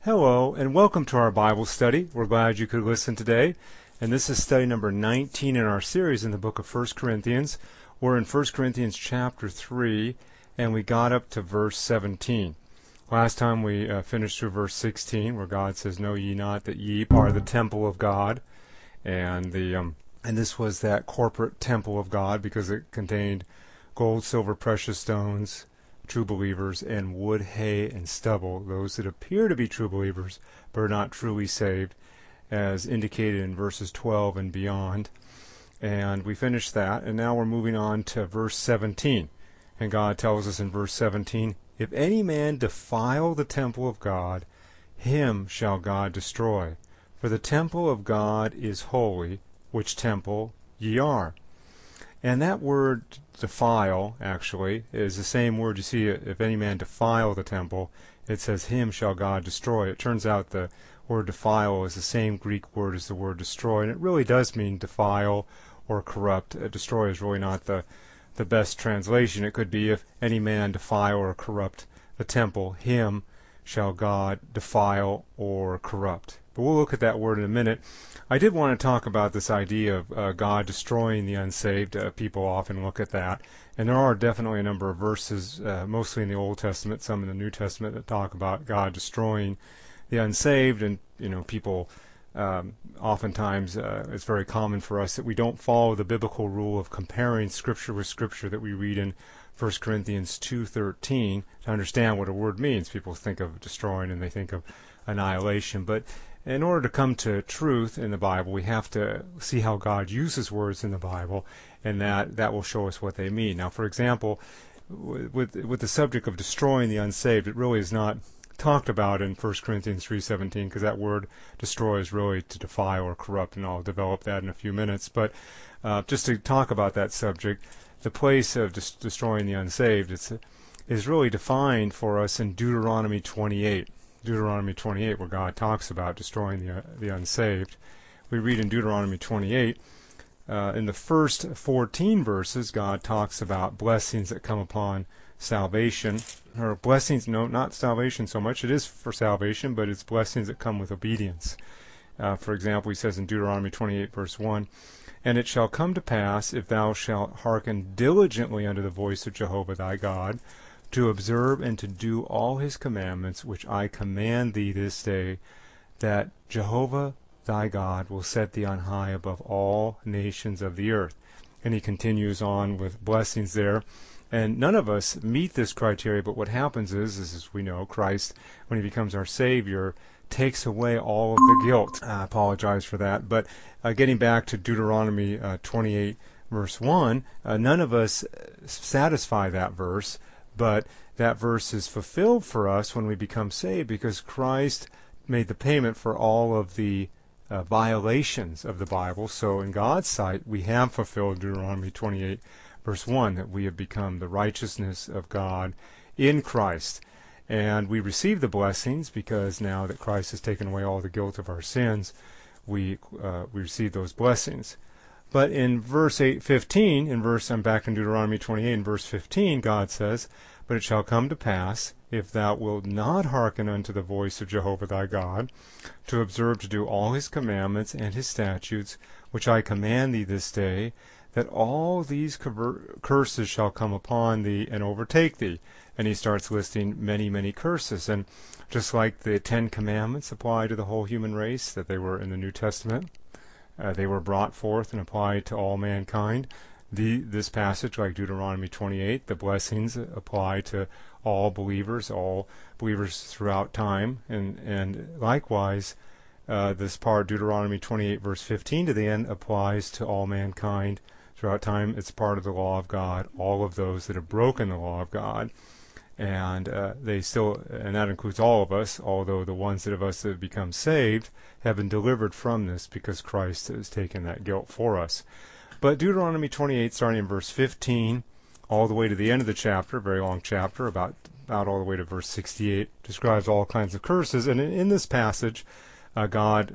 Hello, and welcome to our Bible study. We're glad you could listen today. And this is study number 19 in our series in the book of 1 Corinthians. We're in 1 Corinthians chapter 3, and we got up to verse 17. Last time we finished through verse 16, where God says, "Know ye not that ye are the temple of God?" And this was that corporate temple of God because it contained gold, silver, precious stones, true believers, and wood, hay, and stubble, those that appear to be true believers but are not truly saved, as indicated in verses 12 and beyond. And we finished that, and now we're moving on to verse 17. And God tells us in verse 17, "If any man defile the temple of God, him shall God destroy. For the temple of God is holy, which temple ye are." And that word defile, actually, is the same word you see, if any man defile the temple, it says, "Him shall God destroy." It turns out the word defile is the same Greek word as the word destroy, and it really does mean defile or corrupt. Destroy is really not the best translation. It could be, "If any man defile or corrupt the temple, him shall God defile or corrupt." But we'll look at that word in a minute. I did want to talk about this idea of God destroying the unsaved. People often look at that. And there are definitely a number of verses, mostly in the Old Testament, some in the New Testament, that talk about God destroying the unsaved. And, people oftentimes, it's very common for us that we don't follow the biblical rule of comparing Scripture with Scripture that we read in 1 Corinthians 2:13 to understand what a word means. People think of destroying and they think of annihilation. But in order to come to truth in the Bible, we have to see how God uses words in the Bible, and that will show us what they mean. Now, for example, with the subject of destroying the unsaved, it really is not talked about in 1 Corinthians 3:17, because that word destroy is really to defile or corrupt, and I'll develop that in a few minutes. But just to talk about that subject, the place of destroying the unsaved is really defined for us in Deuteronomy 28. Deuteronomy 28, where God talks about destroying the unsaved. We read in Deuteronomy 28, in the first 14 verses, God talks about blessings that come upon salvation, or blessings, no, not salvation so much. It is for salvation, but it's blessings that come with obedience. For example, he says in Deuteronomy 28, verse 1, "And it shall come to pass, if thou shalt hearken diligently unto the voice of Jehovah thy God, to observe and to do all his commandments, which I command thee this day, that Jehovah thy God will set thee on high above all nations of the earth." And he continues on with blessings there. And none of us meet this criteria, but what happens is, as we know, Christ, when he becomes our Savior, takes away all of the guilt. I apologize for that. But getting back to Deuteronomy 28, verse 1, none of us satisfy that verse. But that verse is fulfilled for us when we become saved, because Christ made the payment for all of the violations of the Bible. So in God's sight, we have fulfilled Deuteronomy 28, verse 1, that we have become the righteousness of God in Christ. And we receive the blessings because now that Christ has taken away all the guilt of our sins, we receive those blessings. But in verse 15, I'm back in Deuteronomy 28, in verse 15, God says, "But it shall come to pass, if thou wilt not hearken unto the voice of Jehovah thy God, to observe to do all his commandments and his statutes, which I command thee this day, that all these curses shall come upon thee and overtake thee." And he starts listing many, many curses. And just like the 10 Commandments apply to the whole human race, that they were in the New Testament, they were brought forth and applied to all mankind. This passage, like Deuteronomy 28, the blessings apply to all believers throughout time. And likewise, this part, Deuteronomy 28, verse 15 to the end, applies to all mankind throughout time. It's part of the law of God, all of those that have broken the law of God. And and that includes all of us, although the ones of us that have become saved have been delivered from this because Christ has taken that guilt for us. But Deuteronomy 28, starting in verse 15, all the way to the end of the chapter, a very long chapter, about all the way to verse 68, describes all kinds of curses. And in this passage, God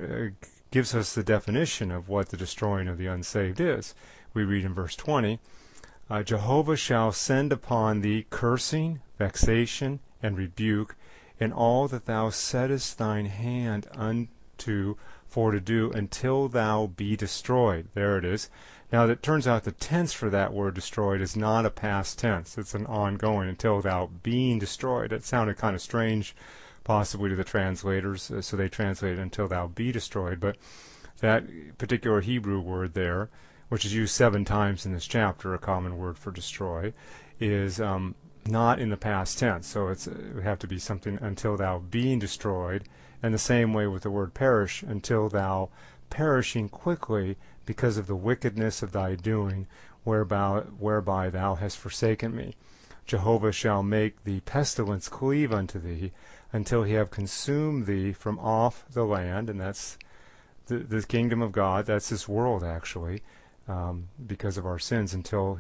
gives us the definition of what the destroying of the unsaved is. We read in verse 20, Jehovah shall send upon thee cursing, vexation, and rebuke in all that thou settest thine hand unto for to do, until thou be destroyed. There it is. Now, it turns out the tense for that word destroyed is not a past tense. It's an ongoing, until thou being destroyed. It sounded kind of strange, possibly to the translators, so they translated until thou be destroyed. But that particular Hebrew word there, which is used 7 times in this chapter, a common word for destroy, is not in the past tense. So it would have to be something until thou being destroyed. And the same way with the word perish, until thou perishing quickly because of the wickedness of thy doing, whereby thou hast forsaken me. Jehovah shall make the pestilence cleave unto thee, until he have consumed thee from off the land. And that's the kingdom of God. That's this world, actually, because of our sins, until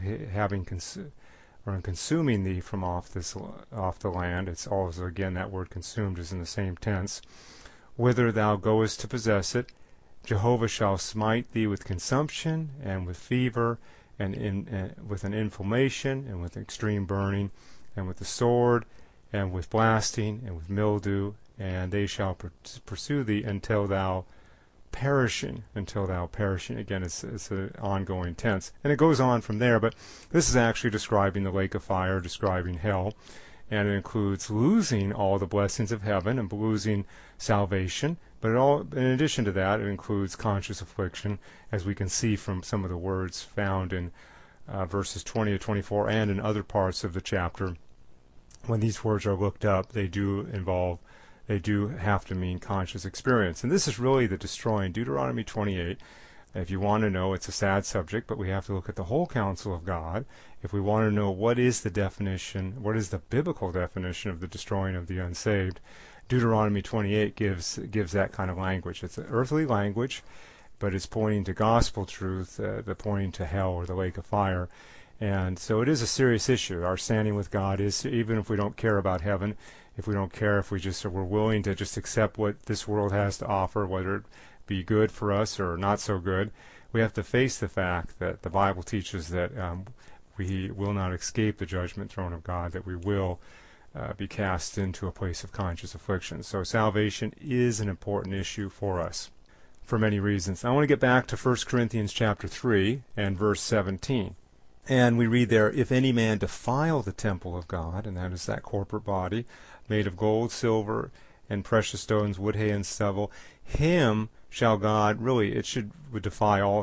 consuming thee from off the land. It's also, again, that word consumed is in the same tense. Whither thou goest to possess it, Jehovah shall smite thee with consumption, and with fever, and with an inflammation, and with extreme burning, and with the sword, and with blasting, and with mildew, and they shall pursue thee until thou perishing. Again, it's an ongoing tense. And it goes on from there, but this is actually describing the lake of fire, describing hell. And it includes losing all the blessings of heaven and losing salvation. But in addition to that, it includes conscious affliction, as we can see from some of the words found in verses 20 to 24 and in other parts of the chapter. When these words are looked up, they do have to mean conscious experience. And this is really the destroying. Deuteronomy 28, if you want to know, it's a sad subject, but we have to look at the whole counsel of God. If we want to know what is the definition, what is the biblical definition of the destroying of the unsaved, Deuteronomy 28 gives that kind of language. It's an earthly language, but it's pointing to gospel truth, the pointing to hell or the lake of fire. And so it is a serious issue. Our standing with God is, even if we don't care about heaven, if we don't care, if we're willing to just accept what this world has to offer, whether it be good for us or not so good, we have to face the fact that the Bible teaches that we will not escape the judgment throne of God, that we will be cast into a place of conscious affliction. So salvation is an important issue for us for many reasons. I want to get back to 1 Corinthians chapter 3 and verse 17. And we read there, if any man defile the temple of God, and that is that corporate body, made of gold, silver, and precious stones, wood, hay, and stubble, him shall God, really, would defile,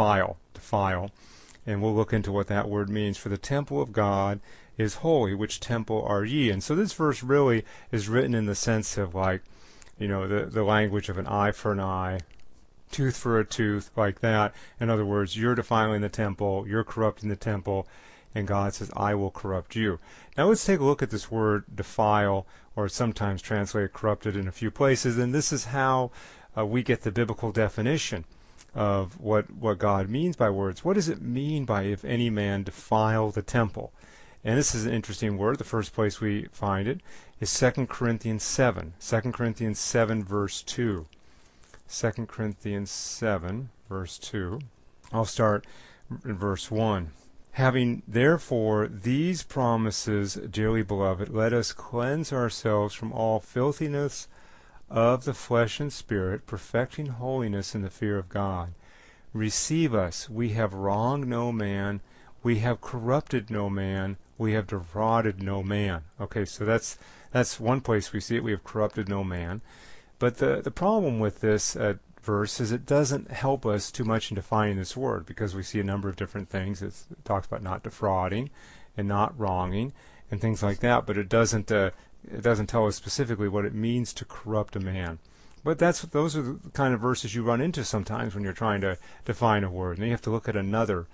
and we'll look into what that word means. For the temple of God is holy, which temple are ye? And so this verse really is written in the sense of, like, the language of an eye for an eye, tooth for a tooth, like that. In other words, you're defiling the temple, you're corrupting the temple, and God says, I will corrupt you. Now let's take a look at this word defile, or sometimes translated corrupted in a few places, and this is how we get the biblical definition of what God means by words. What does it mean by if any man defile the temple? And this is an interesting word. The first place we find it is 2 Corinthians 7. 2 Corinthians 7, verse 2. 2 Corinthians 7, verse 2. I'll start in verse 1. Having therefore these promises, dearly beloved, let us cleanse ourselves from all filthiness of the flesh and spirit, perfecting holiness in the fear of God. Receive us. We have wronged no man. We have corrupted no man. We have defrauded no man. Okay, so that's one place we see it. We have corrupted no man. But the problem with this verse is it doesn't help us too much in defining this word, because we see a number of different things. It talks about not defrauding and not wronging and things like that, but it doesn't tell us specifically what it means to corrupt a man. But those are the kind of verses you run into sometimes when you're trying to define a word. And then you have to look at another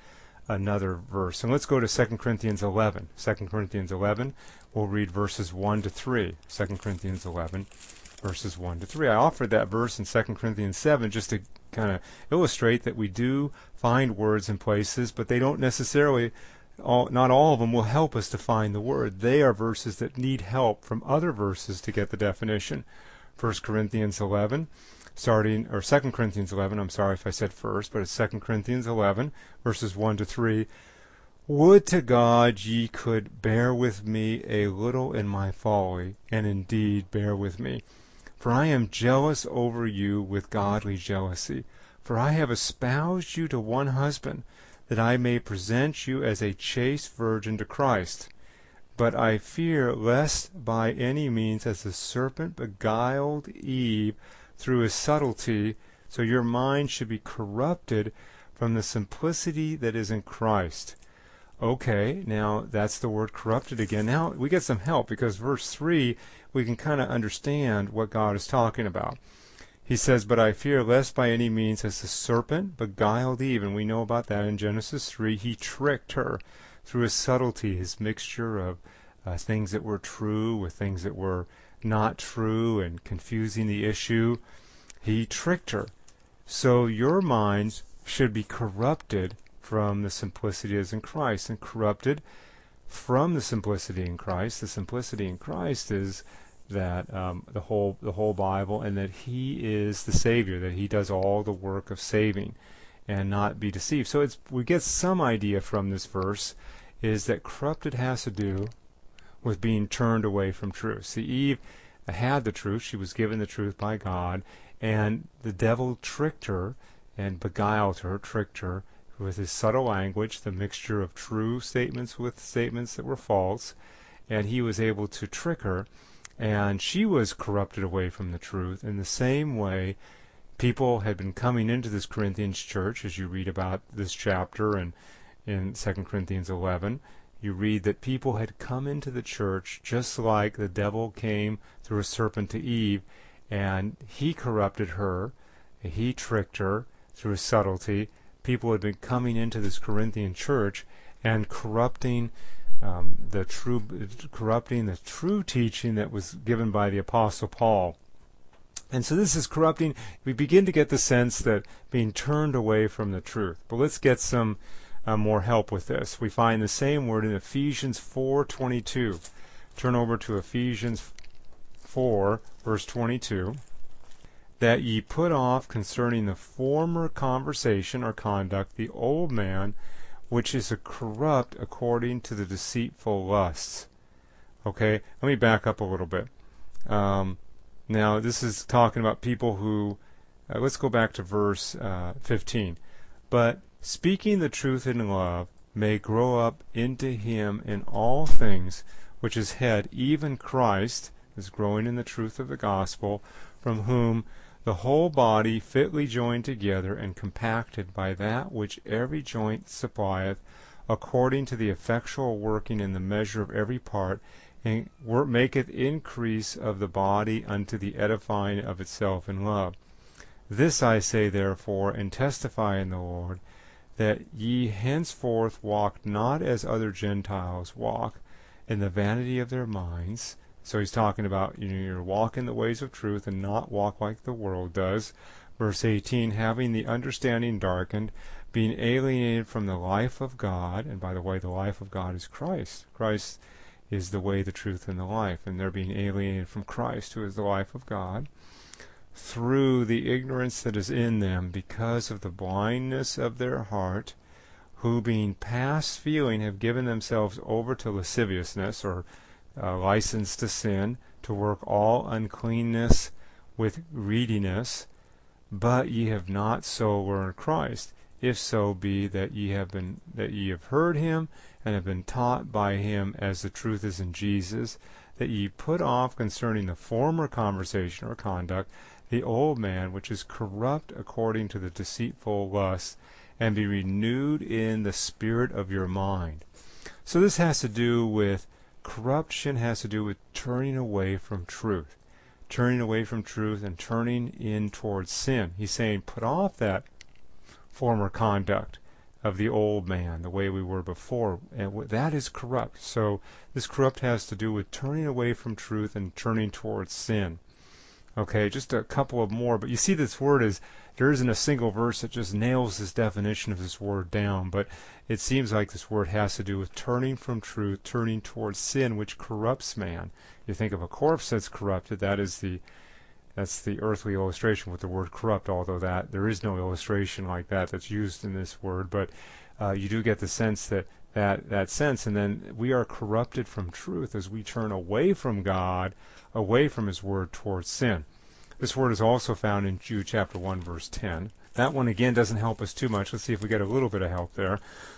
verse. And let's go to 2 Corinthians 11. 2 Corinthians 11, we'll read verses 1 to 3. 2 Corinthians 11, verses 1 to 3. I offered that verse in 2 Corinthians 7 just to kind of illustrate that we do find words in places, but they don't necessarily, not all of them will help us to find the word. They are verses that need help from other verses to get the definition. 1 Corinthians 11, or 2 Corinthians 11, I'm sorry if I said first, but it's 2 Corinthians 11, verses 1 to 3. Would to God ye could bear with me a little in my folly, and indeed bear with me. For I am jealous over you with godly jealousy. For I have espoused you to one husband, that I may present you as a chaste virgin to Christ. But I fear lest by any means, as the serpent beguiled Eve through his subtlety, so your mind should be corrupted from the simplicity that is in Christ. Okay, now that's the word corrupted again. Now we get some help, because verse 3, we can kind of understand what God is talking about. He says, but I fear lest by any means, as the serpent beguiled Eve, and we know about that in Genesis 3, he tricked her through his subtlety, his mixture of things that were true with things that were not true, and confusing the issue. He tricked her. So your minds should be corrupted from the simplicity that is in Christ, and corrupted from the simplicity in Christ. The simplicity in Christ is that the whole Bible, and that He is the Savior, that He does all the work of saving, and not be deceived. So we get some idea from this verse is that corrupted has to do with being turned away from truth. See, Eve had the truth; she was given the truth by God, and the devil tricked her and beguiled her, tricked her with his subtle language, the mixture of true statements with statements that were false, and he was able to trick her, and she was corrupted away from the truth. In the same way, people had been coming into this Corinthians church, as you read about this chapter, and in 2 Corinthians 11, you read that people had come into the church just like the devil came through a serpent to Eve, and he corrupted her, he tricked her through his subtlety. People had been coming into this Corinthian church and corrupting the true teaching that was given by the Apostle Paul. And so this is corrupting. We begin to get the sense that being turned away from the truth. But let's get some more help with this. We find the same word in Ephesians 4:22. Turn over to Ephesians 4, verse 22. That ye put off concerning the former conversation or conduct the old man, which is corrupt according to the deceitful lusts. Okay, let me back up a little bit. Now, this is talking about people who, let's go back to verse 15. But speaking the truth in love may grow up into him in all things, which is head, even Christ, is growing in the truth of the gospel, from whom the whole body fitly joined together and compacted by that which every joint supplieth, according to the effectual working in the measure of every part, and maketh increase of the body unto the edifying of itself in love. This I say therefore, and testify in the Lord, that ye henceforth walk not as other Gentiles walk, in the vanity of their minds. So he's talking about, you're walking the ways of truth and not walk like the world does. Verse 18, having the understanding darkened, being alienated from the life of God. And by the way, the life of God is Christ. Christ is the way, the truth, and the life. And they're being alienated from Christ, who is the life of God, through the ignorance that is in them, because of the blindness of their heart, who being past feeling have given themselves over to lasciviousness, or license to sin, to work all uncleanness with greediness. But ye have not so learned Christ, if so be that ye have heard him, and have been taught by him, as the truth is in Jesus, that ye put off concerning the former conversation or conduct the old man, which is corrupt according to the deceitful lusts, and be renewed in the spirit of your mind. So this has to do with corruption, has to do with turning away from truth. Turning away from truth and turning in towards sin. He's saying, put off that former conduct of the old man, the way we were before. And that is corrupt. So this corrupt has to do with turning away from truth and turning towards sin. Okay, just a couple of more. But you see, this word is, there isn't a single verse that just nails this definition of this word down. But it seems like this word has to do with turning from truth, turning towards sin, which corrupts man. You think of a corpse that's corrupted, that's the earthly illustration with the word corrupt, although that there is no illustration like that that's used in this word. But you do get the sense that that sense. And then we are corrupted from truth as we turn away from God, away from His Word, towards sin. This word is also found in Jude chapter 1, verse 10. That one, again, doesn't help us too much. Let's see if we get a little bit of help there.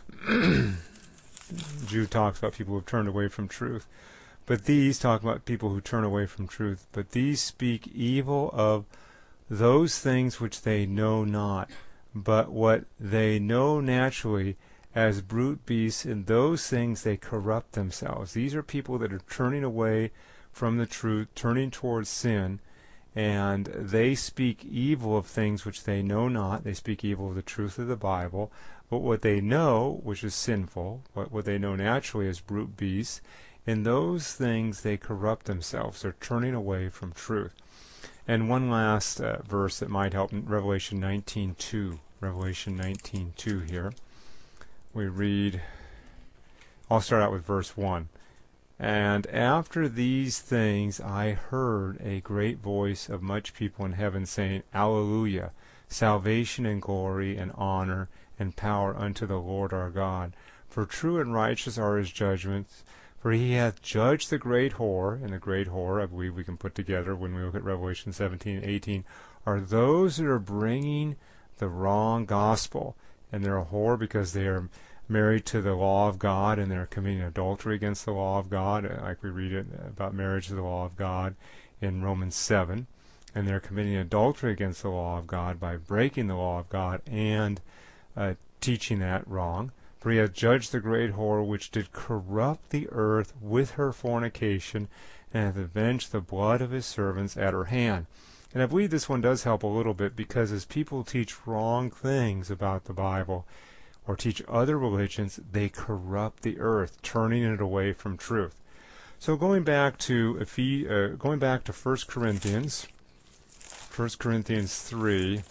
Jude talks about people who have turned away from truth. But these talk about people who turn away from truth. But these speak evil of those things which they know not, but what they know naturally, as brute beasts. In those things they corrupt themselves. These are people that are turning away from the truth, turning towards sin, and they speak evil of things which they know not. They speak evil of the truth of the Bible. But what they know, which is sinful, what they know naturally as brute beasts, in those things they corrupt themselves. They're turning away from truth. And one last verse that might help in Revelation 19:2. Revelation 19:2 here. We read, I'll start out with verse 1. And after these things I heard a great voice of much people in heaven saying, Alleluia! Salvation and glory and honor and power unto the Lord our God. For true and righteous are His judgments. For He hath judged the great whore, and the great whore, I believe we can put together when we look at Revelation 17 and 18, are those that are bringing the wrong gospel. And they're a whore because they are married to the law of God, and they're committing adultery against the law of God, like we read it about marriage to the law of God in Romans 7. And they're committing adultery against the law of God by breaking the law of God and teaching that wrong. For He hath judged the great whore which did corrupt the earth with her fornication, and hath avenged the blood of His servants at her hand. And I believe this one does help a little bit, because as people teach wrong things about the Bible or teach other religions, they corrupt the earth, turning it away from truth. So going back to 1 Corinthians 3,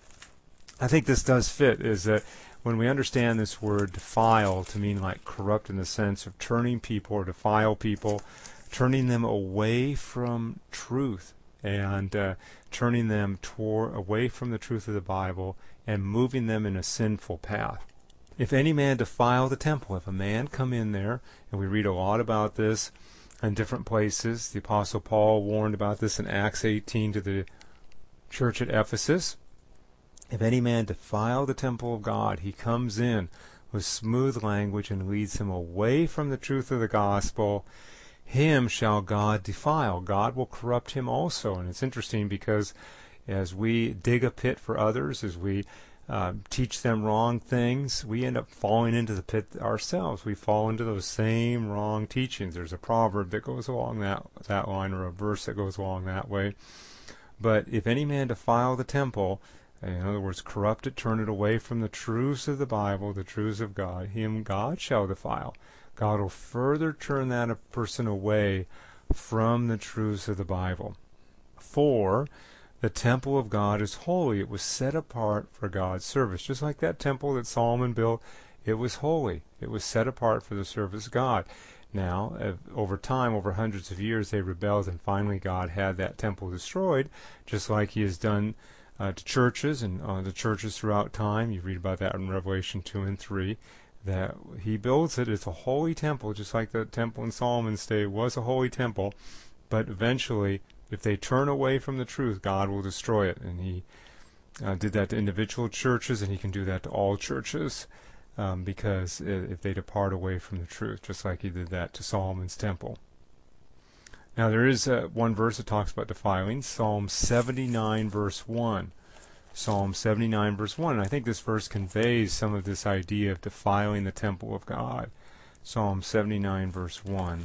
I think this does fit, is that when we understand this word defile to mean like corrupt in the sense of turning people or defile people, turning them away from truth and turning them away from the truth of the Bible and moving them in a sinful path. If any man defile the temple, if a man come in there, and we read a lot about this in different places. The Apostle Paul warned about this in Acts 18 to the church at Ephesus. If any man defile the temple of God, he comes in with smooth language and leads him away from the truth of the gospel. Him shall God defile. God will corrupt him also. And it's interesting because as we dig a pit for others, as we teach them wrong things, we end up falling into the pit ourselves. We fall into those same wrong teachings. There's a proverb that goes along that line, or a verse that goes along that way. But if any man defile the temple, in other words, corrupt it, turn it away from the truths of the Bible, the truths of God, him God shall defile. God will further turn that person away from the truths of the Bible. For the temple of God is holy. It was set apart for God's service. Just like that temple that Solomon built, it was holy. It was set apart for the service of God. Now, over time, over hundreds of years, they rebelled, and finally God had that temple destroyed, just like He has done to churches and the churches throughout time. You read about that in Revelation 2 and 3, that He builds it. It's a holy temple, just like the temple in Solomon's day was a holy temple, but eventually, if they turn away from the truth, God will destroy it. And He did that to individual churches, and He can do that to all churches, because if they depart away from the truth, just like He did that to Solomon's temple. Now there is one verse that talks about defiling, Psalm 79 verse 1. Psalm 79 verse 1. And I think this verse conveys some of this idea of defiling the temple of God. Psalm 79 verse 1.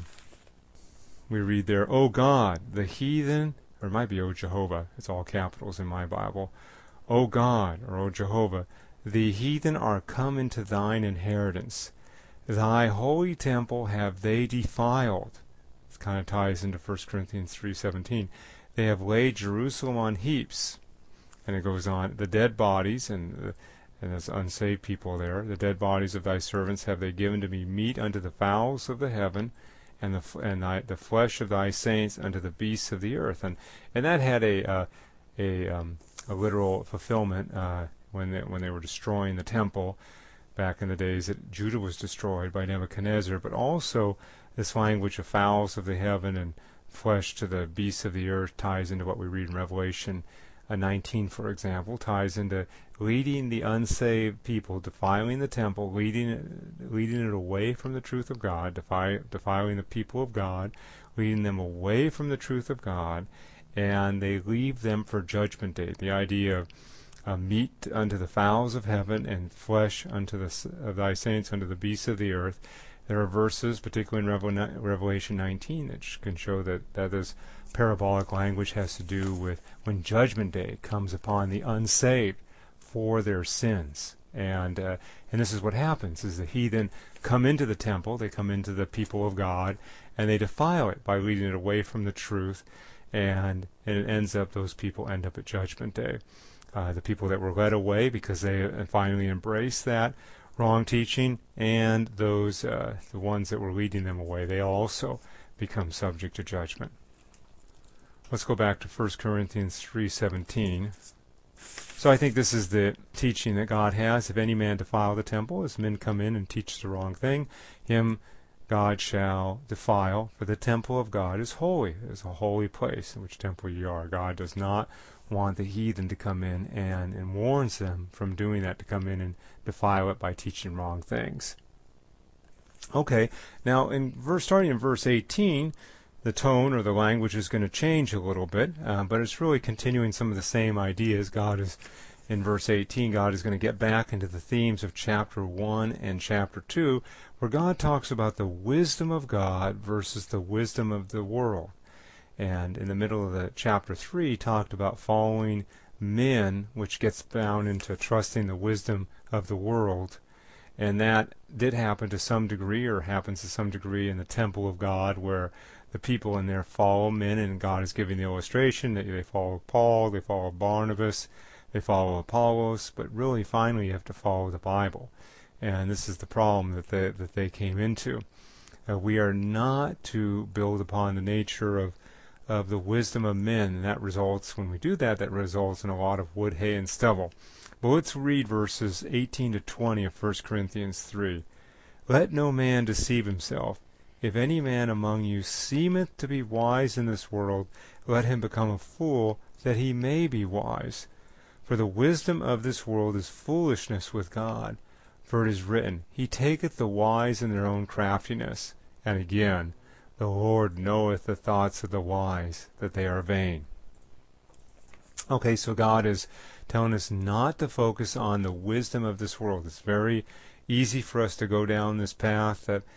We read there, O God, the heathen, or it might be O Jehovah, it's all capitals in my Bible. O God, or O Jehovah, the heathen are come into thine inheritance. Thy holy temple have they defiled. It kind of ties into 1 Corinthians 3:17. They have laid Jerusalem on heaps. And it goes on, the dead bodies, and there's unsaved people there, the dead bodies of thy servants have they given to me meat unto the fowls of the heaven, and the flesh of thy saints unto the beasts of the earth. And that had a literal fulfillment when they were destroying the temple. back in the days that Judah was destroyed by Nebuchadnezzar, but also this language of fowls of the heaven and flesh to the beasts of the earth ties into what we read in Revelation 19, for example, ties into leading the unsaved people, defiling the temple, leading it away from the truth of God, defiling the people of God, leading them away from the truth of God, and they leave them for judgment day. The idea of meat unto the fowls of heaven and flesh unto of thy saints unto the beasts of the earth. There are verses, particularly in Revelation 19, that can show that this parabolic language has to do with when judgment day comes upon the unsaved for their sins. And this is what happens, is the heathen come into the temple, they come into the people of God, and they defile it by leading it away from the truth, and it ends up, those people end up at judgment day. The people that were led away because they finally embraced that wrong teaching, and those the ones that were leading them away, they also become subject to judgment. Let's go back to 1 Corinthians 3:17. So I think this is the teaching that God has. If any man defile the temple, as men come in and teach the wrong thing, him God shall defile, for the temple of God is holy. It is a holy place in which temple ye are. God does not want the heathen to come in and warns them from doing that, to come in and defile it by teaching wrong things. Okay, now starting in verse 18, the tone or the language is going to change a little bit, but it's really continuing some of the same ideas. In verse 18, God is going to get back into the themes of chapter 1 and chapter 2, where God talks about the wisdom of God versus the wisdom of the world. And in the middle of the chapter 3, he talked about following men, which gets down into trusting the wisdom of the world. And that did happen to some degree, or happens to some degree, in the temple of God, where the people in there follow men, and God is giving the illustration that they follow Paul, they follow Barnabas, they follow Apollos, but really finally you have to follow the Bible. And this is the problem that they came into. We are not to build upon the nature of the wisdom of men, and that results, when we do that results in a lot of wood, hay, and stubble. But let's read verses 18 to 20 of 1 Corinthians 3. Let no man deceive himself. If any man among you seemeth to be wise in this world, let him become a fool, that he may be wise. For the wisdom of this world is foolishness with God. For it is written, He taketh the wise in their own craftiness. And again, the Lord knoweth the thoughts of the wise, that they are vain. Okay, so God is telling us not to focus on the wisdom of this world. It's very easy for us to go down this path that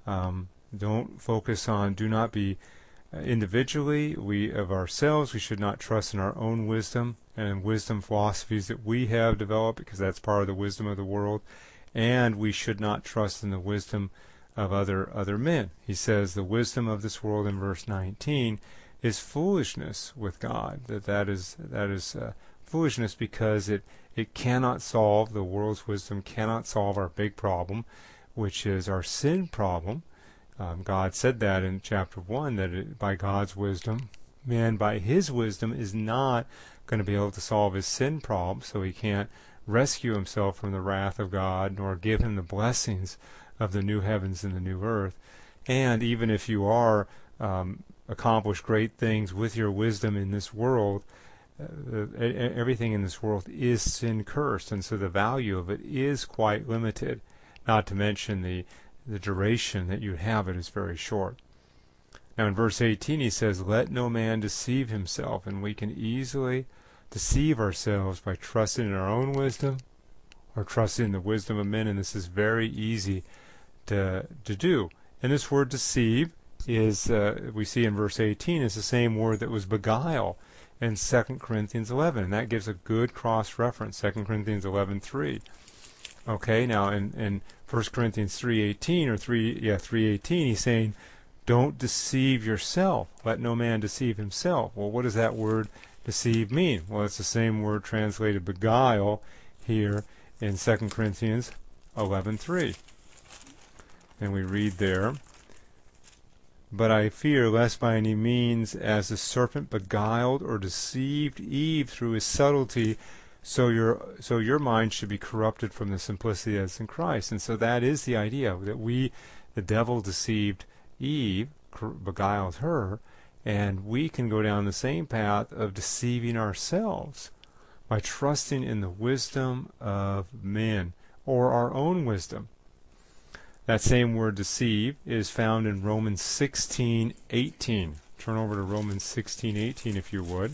do not be individually, of ourselves. We should not trust in our own wisdom and wisdom philosophies that we have developed, because that's part of the wisdom of the world. And we should not trust in the wisdom of other men. He says the wisdom of this world in verse 19 is foolishness with God. That is foolishness, because it cannot solve, the world's wisdom cannot solve our big problem, which is our sin problem. God said that in chapter 1, that by God's wisdom, man by his wisdom is not going to be able to solve his sin problem, so he can't rescue himself from the wrath of God, nor give him the blessings of the new heavens and the new earth. And even if you are accomplish great things with your wisdom in this world, everything in this world is sin cursed, and so the value of it is quite limited. Not to mention the duration that you have it is very short. Now in verse 18 he says, let no man deceive himself, and we can easily deceive ourselves by trusting in our own wisdom or trusting in the wisdom of men, and this is very easy to do. And this word deceive is, we see in verse 18, is the same word that was beguile in 2 Corinthians 11, and that gives a good cross-reference, 2 Corinthians 11:3. Okay, now in 1 Corinthians 3:18 or 3:18, he's saying, don't deceive yourself. Let no man deceive himself. Well, what does that word deceive mean? Well, it's the same word translated beguile here in 2 Corinthians 11:3. And we read there, but I fear lest by any means, as the serpent beguiled or deceived Eve through his subtlety, So your mind should be corrupted from the simplicity that's in Christ. And so that is the idea, that the devil deceived Eve, beguiled her, and we can go down the same path of deceiving ourselves by trusting in the wisdom of men or our own wisdom. That same word deceive is found in Romans 16:18. Turn over to Romans 16:18 if you would.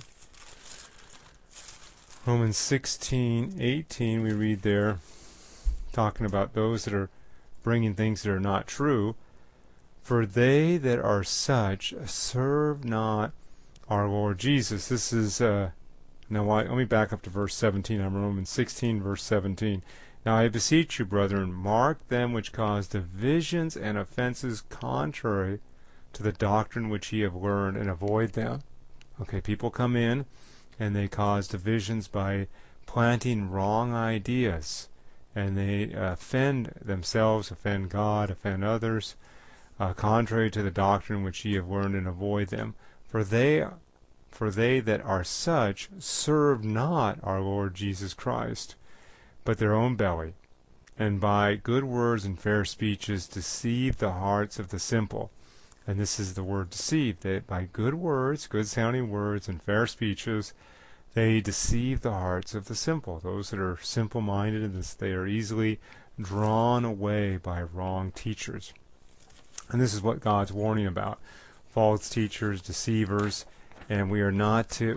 Romans 16:18, we read there, talking about those that are bringing things that are not true. For they that are such serve not our Lord Jesus. This is, now let me back up to verse 17. I'm Romans 16, verse 17. Now I beseech you, brethren, mark them which cause divisions and offenses contrary to the doctrine which ye have learned, and avoid them. Okay, people come in and they cause divisions by planting wrong ideas, and they offend themselves, offend God, offend others, contrary to the doctrine which ye have learned, and avoid them. For they that are such serve not our Lord Jesus Christ, but their own belly, and by good words and fair speeches deceive the hearts of the simple. And this is the word deceive, that by good words, good sounding words and fair speeches, they deceive the hearts of the simple. Those that are simple-minded, and they are easily drawn away by wrong teachers. And this is what God's warning about: false teachers, deceivers, and we're to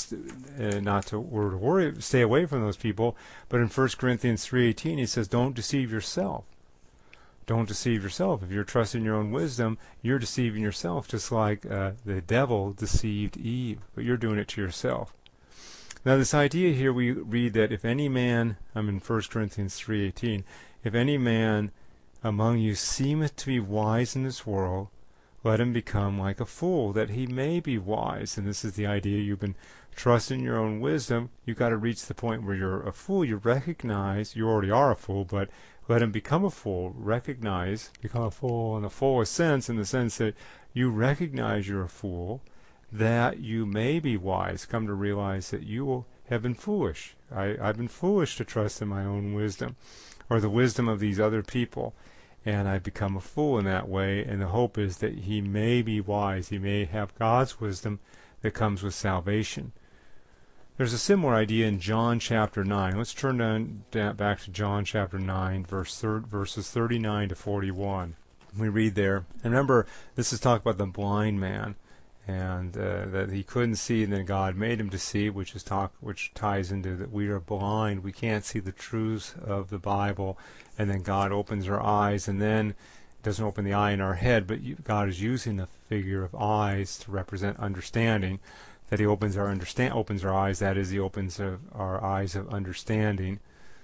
worry, stay away from those people. But in 1 Corinthians 3:18, he says, "Don't deceive yourself." Don't deceive yourself. If you're trusting your own wisdom, you're deceiving yourself, just like the devil deceived Eve. But you're doing it to yourself. Now, this idea here, we read that if any man, I'm in 1 Corinthians 3:18, if any man among you seemeth to be wise in this world, let him become like a fool, that he may be wise. And this is the idea. You've been trusting your own wisdom. You've got to reach the point where you're a fool. You recognize you already are a fool, but let him become a fool. Become a fool in the fullest sense, in the sense that you recognize you're a fool, that you may be wise. Come to realize that you have been foolish. I've been foolish to trust in my own wisdom, or the wisdom of these other people. And I become a fool in that way, and the hope is that he may be wise. He may have God's wisdom that comes with salvation. There's a similar idea in John chapter 9. Let's turn back to John chapter 9, verses 39 to 41. We read there, and remember, this is talking about the blind man, and that he couldn't see, and then God made him to see, which ties into that we are blind. We can't see the truths of the Bible, and then God opens our eyes, and then doesn't open the eye in our head, but God is using the figure of eyes to represent understanding. That he opens our eyes. That is, he opens our eyes of understanding,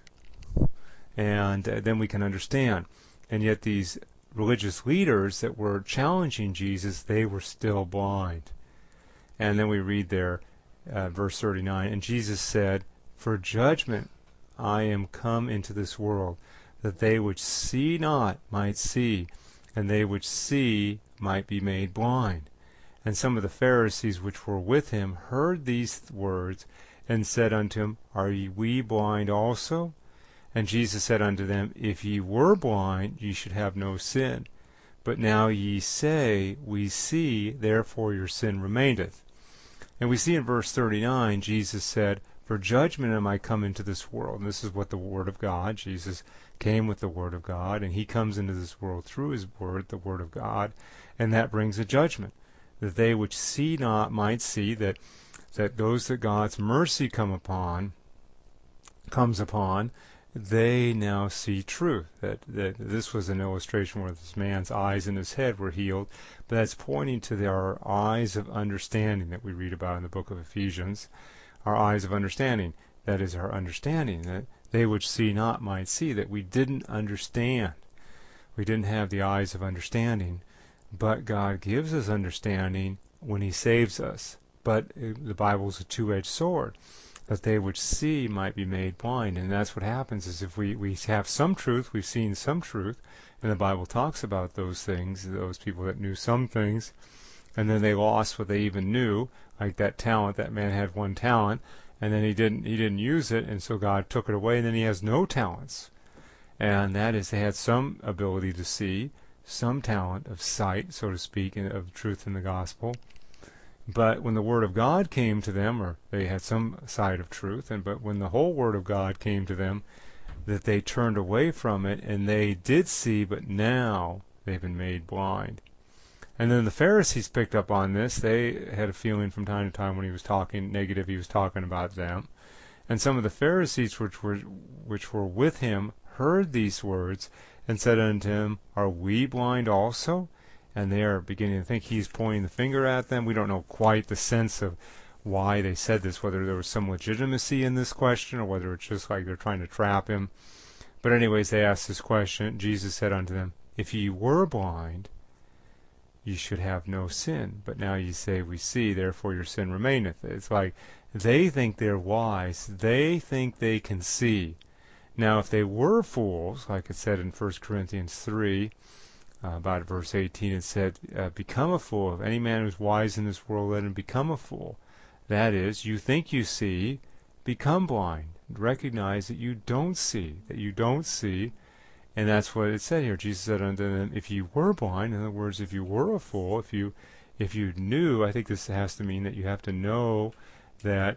and then we can understand. And yet these religious leaders that were challenging Jesus, they were still blind. And then we read there, verse 39, and Jesus said, "For judgment I am come into this world, that they which see not might see, and they which see might be made blind." And some of the Pharisees which were with him heard these words, and said unto him, Are we blind also? And Jesus said unto them, If ye were blind, ye should have no sin. But now ye say, We see, therefore your sin remaineth. And we see in verse 39, Jesus said, For judgment am I come into this world. And this is what the Word of God, Jesus came with the Word of God, and he comes into this world through his Word, the Word of God, and that brings a judgment. That they which see not might see, that those that God's mercy comes upon, they now see truth. That this was an illustration where this man's eyes and his head were healed, but that's pointing to our eyes of understanding that we read about in the book of Ephesians. Our eyes of understanding, that is our understanding, that they which see not might see, that we didn't understand. We didn't have the eyes of understanding. But God gives us understanding when he saves us. But the Bible is a two-edged sword, that they which see might be made blind. And that's what happens, is if we have some truth, we've seen some truth, and the Bible talks about those things, those people that knew some things, and then they lost what they even knew, like that talent. That man had one talent, and then he didn't use it, and so God took it away, and then he has no talents. And that is, they had some ability to see, some talent of sight, so to speak, of truth in the gospel. But when the Word of God came to them, or they had some sight of truth, but when the whole Word of God came to them, that they turned away from it, and they did see, but now they've been made blind. And then the Pharisees picked up on this. They had a feeling from time to time when he was talking negative, he was talking about them. And some of the Pharisees which were with him heard these words and said unto him, Are we blind also? And they are beginning to think he's pointing the finger at them. We don't know quite the sense of why they said this, whether there was some legitimacy in this question or whether it's just like they're trying to trap him. But anyways, they asked this question. Jesus said unto them, If ye were blind, ye should have no sin. But now ye say, We see, therefore your sin remaineth. It's like they think they're wise. They think they can see. Now, if they were fools, like it said in 1 Corinthians 3, about verse 18, it said, Become a fool. If any man who's wise in this world, let him become a fool. That is, you think you see, become blind. Recognize that you don't see, and that's what it said here. Jesus said unto them, If you were blind, in other words, if you were a fool, if you knew, I think this has to mean that you have to know that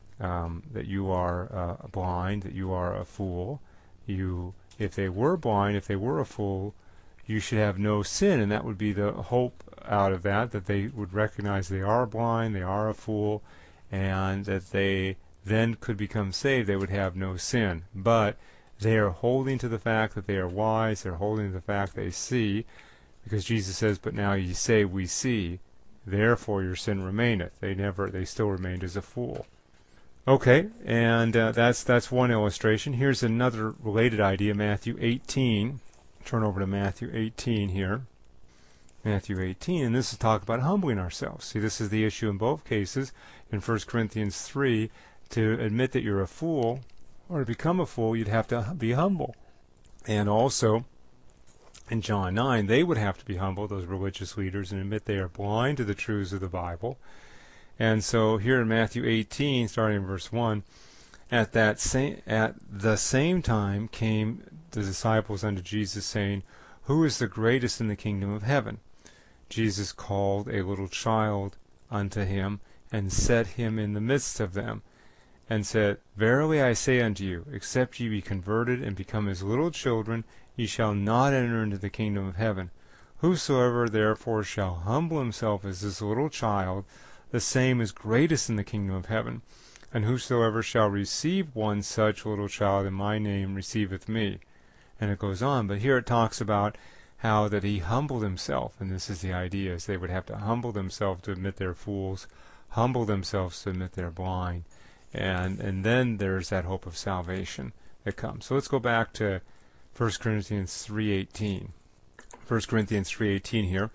you are blind, that you are a fool. If they were blind, if they were a fool, you should have no sin, and that would be the hope out of that they would recognize they are blind, they are a fool, and that they then could become saved. They would have no sin. But they are holding to the fact that they are wise, they're holding to the fact they see, because Jesus says, But now ye say, We see, therefore your sin remaineth. They still remained as a fool. Okay, and that's one illustration. Here's another related idea, Matthew 18. Turn over to Matthew 18 here. Matthew 18, and this is talk about humbling ourselves. See, this is the issue in both cases. In 1 Corinthians 3, to admit that you're a fool, or to become a fool, you'd have to be humble. And also, in John 9, they would have to be humble, those religious leaders, and admit they are blind to the truths of the Bible. And so here in Matthew 18, starting in verse 1, at the same time came the disciples unto Jesus, saying, Who is the greatest in the kingdom of heaven? Jesus called a little child unto him, and set him in the midst of them, and said, Verily I say unto you, except ye be converted and become as little children, ye shall not enter into the kingdom of heaven. Whosoever therefore shall humble himself as this little child, the same is greatest in the kingdom of heaven. And whosoever shall receive one such little child in my name receiveth me. And it goes on, but here it talks about how that he humbled himself, and this is the idea, is they would have to humble themselves to admit they're fools, humble themselves to admit they're blind, and then there's that hope of salvation that comes. So let's go back to 1 Corinthians 3:18. 1 Corinthians 3:18 here.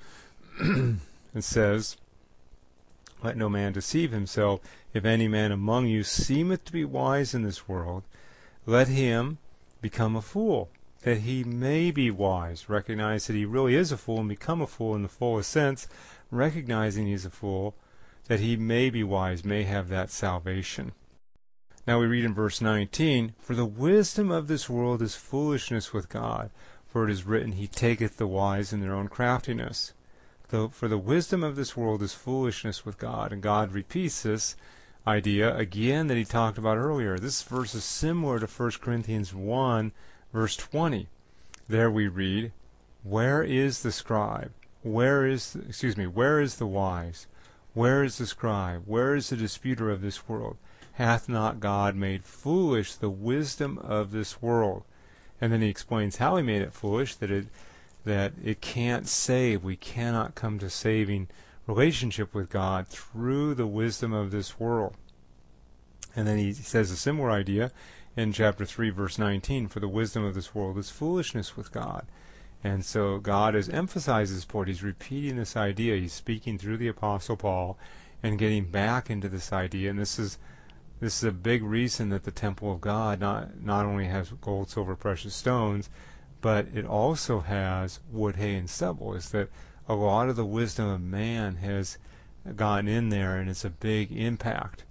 It says, Let no man deceive himself. If any man among you seemeth to be wise in this world, let him become a fool, that he may be wise. Recognize that he really is a fool, and become a fool in the fullest sense, recognizing he's a fool, that he may be wise, may have that salvation. Now we read in verse 19, For the wisdom of this world is foolishness with God, for it is written, He taketh the wise in their own craftiness. For the wisdom of this world is foolishness with God. And God repeats this idea again that he talked about earlier. This verse is similar to 1 Corinthians 1, verse 20. There we read, Where is the scribe? Where is the wise? Where is the scribe? Where is the disputer of this world? Hath not God made foolish the wisdom of this world? And then he explains how he made it foolish, that it can't save. We cannot come to saving relationship with God through the wisdom of this world. And then he says a similar idea in chapter 3, verse 19, For the wisdom of this world is foolishness with God. And so God has emphasized this point. He's repeating this idea. He's speaking through the Apostle Paul and getting back into this idea. And this is a big reason that the temple of God not only has gold, silver, precious stones, but it also has wood, hay, and stubble. Is that a lot of the wisdom of man has gotten in there, and it's a big impact.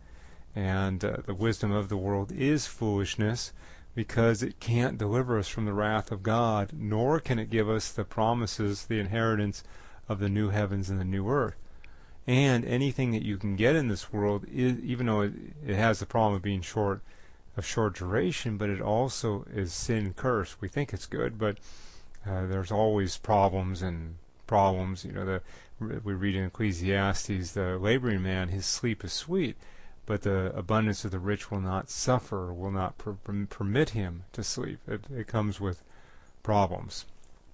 And the wisdom of the world is foolishness, because it can't deliver us from the wrath of God, nor can it give us the promises, the inheritance of the new heavens and the new earth. And anything that you can get in this world, even though it has the problem of being of short duration, but it also is sin and curse. We think it's good, but there's always problems and problems. We read in Ecclesiastes, the laboring man, his sleep is sweet, but the abundance of the rich will not suffer, will not permit him to sleep. It comes with problems.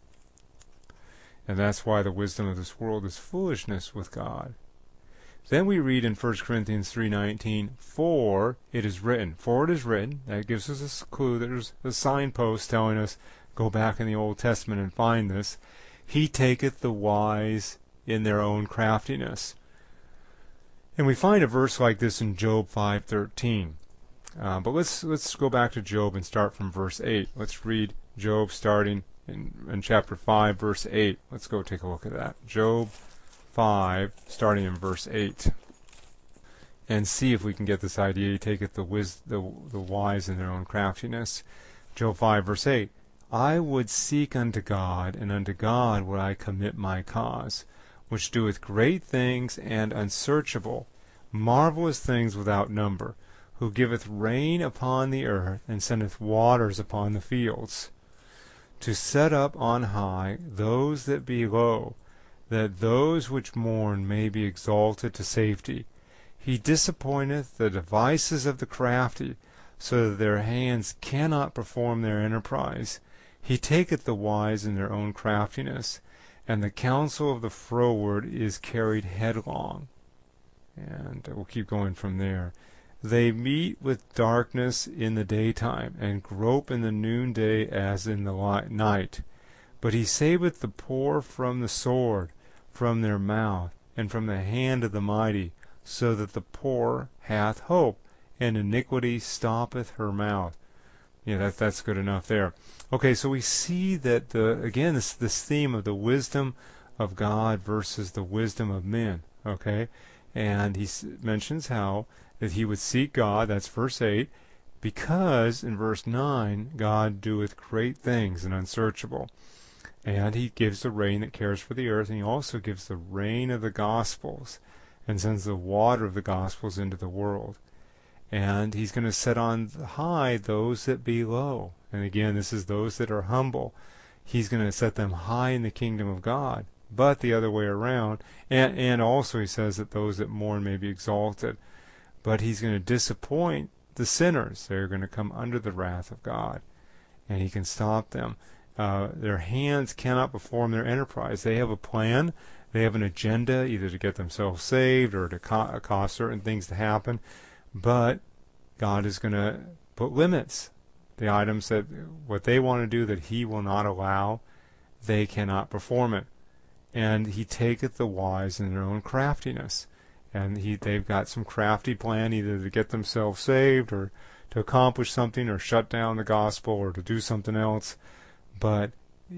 And that's why the wisdom of this world is foolishness with God. Then we read in 1 Corinthians 3:19, for it is written. For it is written. That gives us a clue. There's a signpost telling us, go back in the Old Testament and find this. He taketh the wise in their own craftiness. And we find a verse like this in Job 5:13. But let's go back to Job and start from verse 8. Let's read Job starting in chapter 5, verse 8. Let's go take a look at that. Job 5, starting in verse 8. And see if we can get this idea. He taketh the wise in their own craftiness. Job 5, verse 8. I would seek unto God, and unto God would I commit my cause, which doeth great things and unsearchable, marvelous things without number, who giveth rain upon the earth, and sendeth waters upon the fields, to set up on high those that be low, that those which mourn may be exalted to safety. He disappointeth the devices of the crafty, so that their hands cannot perform their enterprise. He taketh the wise in their own craftiness, and the counsel of the froward is carried headlong. And we'll keep going from there. They meet with darkness in the daytime, and grope in the noonday as in the night. But he saveth the poor from the sword, from their mouth, and from the hand of the mighty, so that the poor hath hope, and iniquity stoppeth her mouth. Yeah, that's good enough there. Okay, so we see that this theme of the wisdom of God versus the wisdom of men. Okay, and he mentions how that he would seek God. That's verse 8, because in verse 9 God doeth great things and unsearchable, and he gives the rain that cares for the earth, and he also gives the rain of the Gospels, and sends the water of the Gospels into the world. And he's going to set on high those that be low. And again, this is those that are humble. He's going to set them high in the kingdom of God, but the other way around. And also he says that those that mourn may be exalted. But he's going to disappoint the sinners. They're going to come under the wrath of God, and he can stop them. Their hands cannot perform their enterprise. They have a plan. They have an agenda, either to get themselves saved or to cause certain things to happen. But God is going to put limits. The items that what they want to do that he will not allow, they cannot perform it. And he taketh the wise in their own craftiness. And they've got some crafty plan, either to get themselves saved or to accomplish something or shut down the gospel or to do something else. But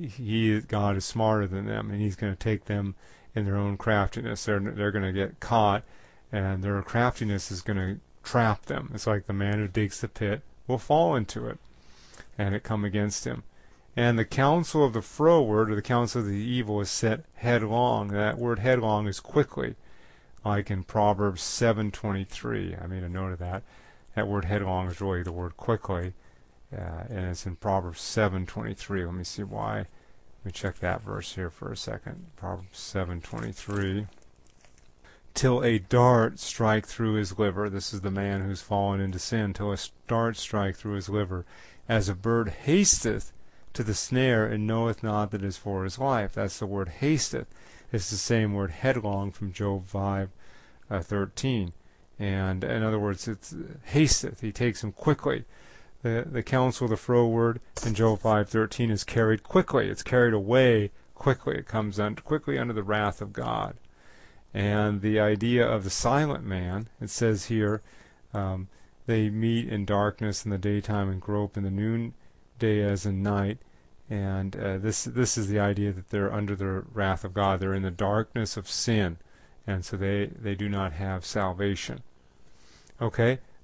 God is smarter than them, and he's going to take them in their own craftiness. They're going to get caught, and their craftiness is going to trap them. It's like the man who digs the pit will fall into it, and it come against him. And the counsel of the froward, or the counsel of the evil, is set headlong. That word headlong is quickly, like in Proverbs 7:23. I made a note of that. That word headlong is really the word quickly, and it's in Proverbs 7:23. Let me see why. Let me check that verse here for a second. Proverbs 7:23. Till a dart strike through his liver. This is the man who's fallen into sin. Till a dart strike through his liver, as a bird hasteth to the snare, and knoweth not that it is for his life. That's the word hasteth. It's the same word headlong from Job 5:13. And in other words, it's hasteth. He takes him quickly. The counsel of the froward in Job 5:13 is carried quickly. It's carried away quickly. It comes quickly under the wrath of God. And the idea of the silent man, it says here, they meet in darkness in the daytime and grope in the noonday as in night. And this is the idea that they're under the wrath of God. They're in the darkness of sin, and so they do not have salvation. Okay,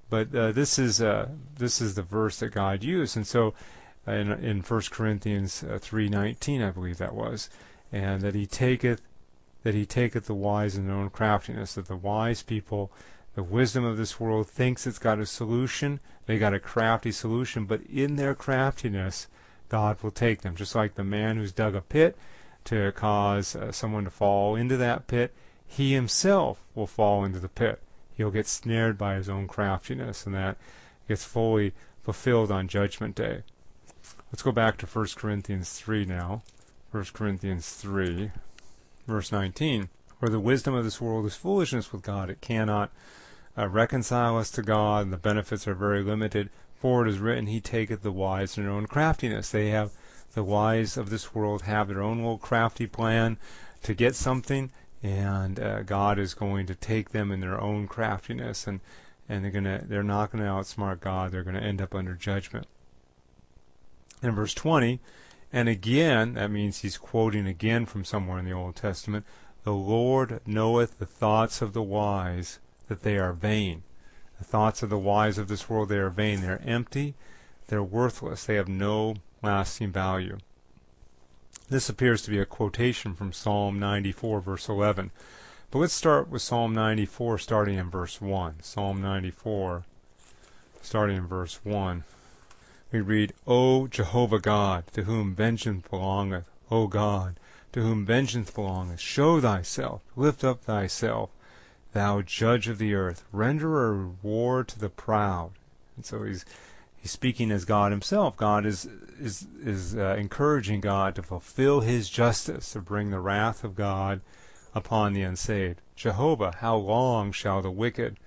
But this is the verse that God used, and so in 1 Corinthians 3:19, I believe that was, and that he taketh the wise in their own craftiness, that the wise people, the wisdom of this world thinks it's got a solution, they got a crafty solution, but in their craftiness, God will take them. Just like the man who's dug a pit to cause someone to fall into that pit, he himself will fall into the pit. He'll get snared by his own craftiness, and that gets fully fulfilled on Judgment Day. Let's go back to 1 Corinthians 3 now. 1 Corinthians 3, verse 19. For the wisdom of this world is foolishness with God. It cannot reconcile us to God, and the benefits are very limited. For it is written, He taketh the wise in their own craftiness. The wise of this world have their own little crafty plan to get something, and God is going to take them in their own craftiness, and they're not going to outsmart God. They're going to end up under judgment. In verse 20, and again, that means he's quoting again from somewhere in the Old Testament, the Lord knoweth the thoughts of the wise, that they are vain. The thoughts of the wise of this world, they are vain. They're empty. They're worthless. They have no lasting value. This appears to be a quotation from Psalm 94, verse 11. But let's start with Psalm 94, starting in verse 1. Psalm 94, starting in verse 1. We read, O Jehovah God, to whom vengeance belongeth, O God, to whom vengeance belongeth, show thyself, lift up thyself, thou judge of the earth, render a reward to the proud. And so he's speaking as God himself. God is encouraging God to fulfill his justice, to bring the wrath of God upon the unsaved. Jehovah, how long shall the wicked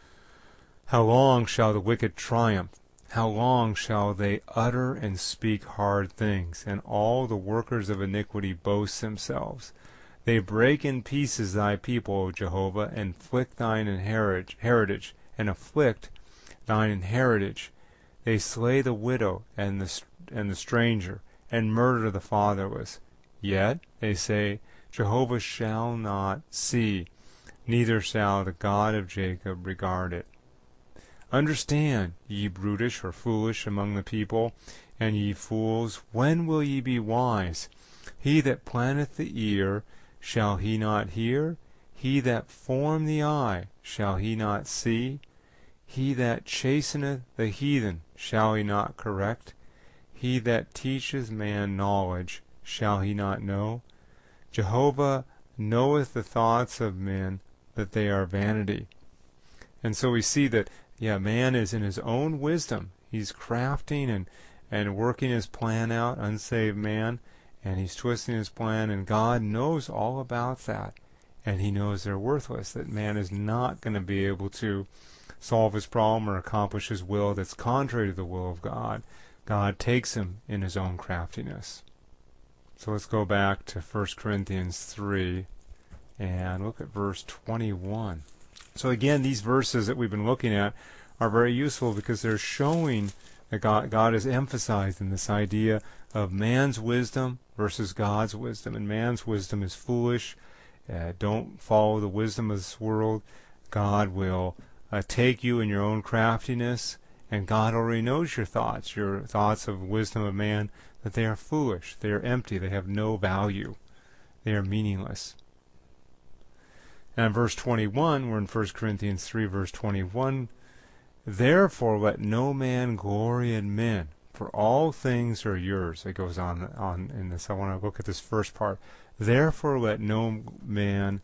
triumph? How long shall they utter and speak hard things, and all the workers of iniquity boast themselves? They break in pieces thy people, O Jehovah, and afflict thine heritage, They slay the widow and the stranger, and murder the fatherless. Yet they say, Jehovah shall not see, neither shall the God of Jacob regard it. Understand, ye brutish or foolish among the people, and ye fools, when will ye be wise? He that planteth the ear, shall he not hear? He that formed the eye, shall he not see? He that chasteneth the heathen, shall he not correct? He that teacheth man knowledge, shall he not know? Jehovah knoweth the thoughts of men, that they are vanity. And so we see that, man is in his own wisdom. He's crafting and working his plan out, unsaved man, and he's twisting his plan, and God knows all about that. And he knows they're worthless, that man is not going to be able to solve his problem or accomplish his will that's contrary to the will of God. God takes him in his own craftiness. So let's go back to 1 Corinthians 3 and look at verse 21. So again, these verses that we've been looking at are very useful because they're showing that God is emphasizing this idea of man's wisdom versus God's wisdom. And man's wisdom is foolish. Don't follow the wisdom of this world. God will take you in your own craftiness, and God already knows your thoughts of wisdom of man, that they are foolish, they are empty, they have no value, they are meaningless. And in verse 21, we're in 1 Corinthians 3, verse 21, Therefore let no man glory in men, for all things are yours. It goes on in this. I want to look at this first part. Therefore let no man